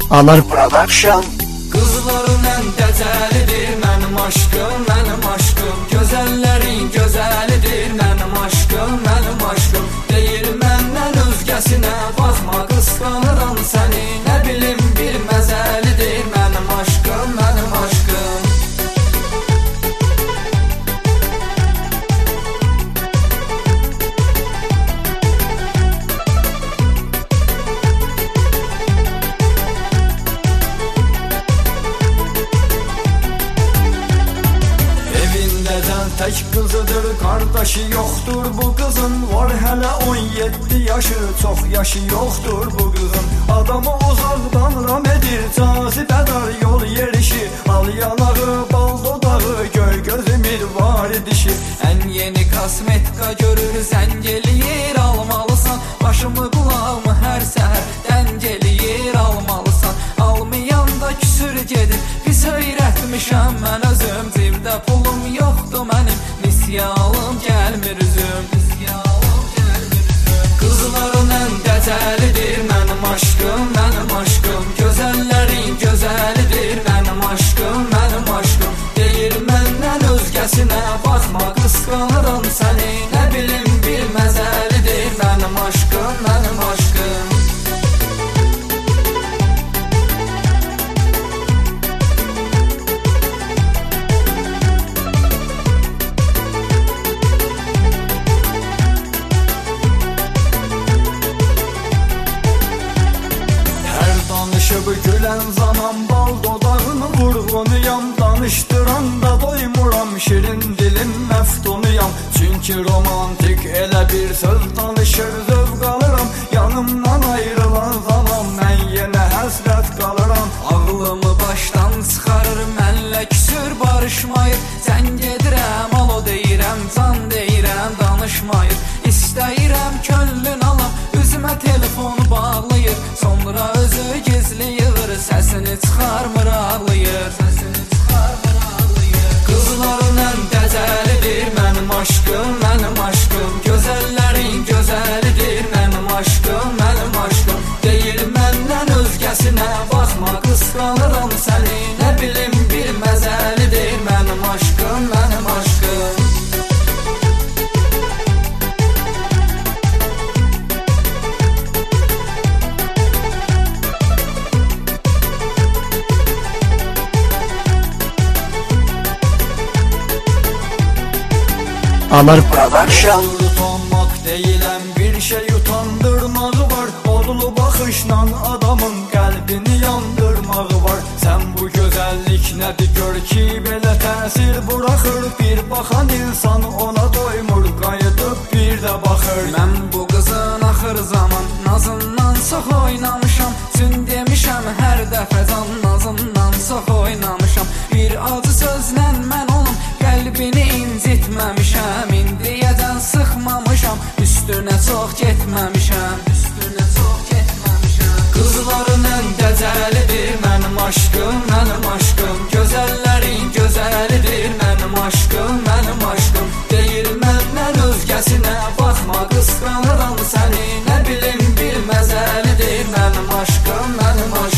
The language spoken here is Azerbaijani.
Anar Production. Qızların ən dəcəlidir mənim aşkım, mənim aşkım. Gözəllərin gözəlidir mənim aşkım, mənim aşkım. Deyir məndən özgəsinə baxma, qısqanıram səni. Nə bilim bir məzəlidir mənim aşkım, mənim aşkım. Tək qızıdır, qardaşı yoxdur bu qızın. Var hələ 17 yaşı, çox yaşı yoxdur bu qızın. Adamı uzaqdan ram edir, cazibədar yol yerişi. Al yanağı, bal dodağı, göy gözü mirvari dişi. Ən yeni kosmetika görür, zəng eləyir, almalısan. Başımı qulağımı hər səhər dəng eləyir, almalısan. Almayanda küsür gedir, pis öyrətmişəm mən özüm. Cibdə pulum yoxdur mənim, nisyalım gəlmir üzüm. Qızların ən dəcəlidir mənim aşkım, mənim aşkım. Gözəllərin gözəlidir mənim aşkım, mənim aşkım. Deyir məndən özgəsinə baxma, qısqanıram səni. Nə bilim bir məzəlidir mənim aşkım, mənim aşkım. Gülən zaman bal dodağını vurğunuyam. Danışdıranda doymuram, şirin dilim məftunuyam. Çünki romantik elə bir söz danışır, zövq alıram. Yanımdan ayrılan zaman mən yenə həsrət qalıram. Ağlımı başdan çıxarır, mənlə küsür barışmayır. Sən gedirəm, alo deyirəm, can deyirəm, danışmayır. İstəyirəm könlün alam, üzümə telefonu bağlayır. Sonra özü gizli yığır, səsini çıxarmır, ağlayır. Qızların ən dəcəlidir mənim aşkım, mənim aşkım. Gözəllərin gözəlidir mənim aşkım, mənim aşkım. Deyir məndən özgəsinə baxma, qısqanıram səni. Nə bilim bir məzəlidir mənim aşkım, mənim aşkım. Anar Production. Utanmaq deyiləm, bir şey utandırmağı var. Odlu baxışla adamın qəlbini yandırmağı var. Sən bu gözəllik nədir gör ki, belə təsir buraxır. Bir baxan insan ona doymur, qayıdıb bir də baxır. Mən bu qızın axır zaman nazından çox oynamışam. Çün demişəm hər dəfə can nazından çox oynamışam. Bir acı sözlə mən onun qəlbini incitməmişəm. İndiyəcən sıxmamışam, üstünə çox getməmişəm. Qızların ən dəcəlidir mənim aşkım, mənim aşkım. Gözəllərin gözəlidir mənim aşkım, mənim aşkım. Deyir məndən özgəsinə baxma, qısqanıram səni. Nə bilim bir məzəlidir mənim aşkım, mənim aşkım.